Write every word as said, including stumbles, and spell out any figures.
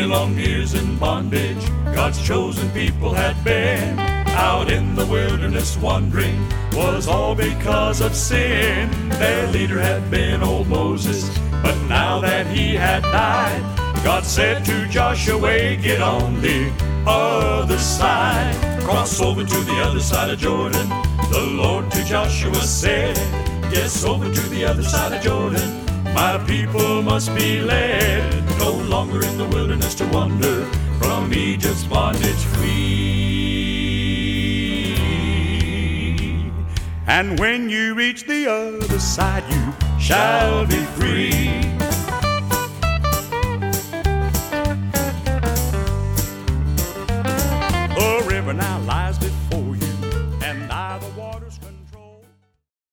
long years in bondage, God's chosen people had been out in the wilderness wandering, was all because of sin. Their leader had been old Moses, but now that he had died, God said to Joshua, get on the other side, cross over to the other side of Jordan. The Lord to Joshua said, yes, over to the other side of Jordan. My people must be led, no longer in the wilderness to wander, from Egypt's bondage free. And when you reach the other side, you shall be free. A river now lies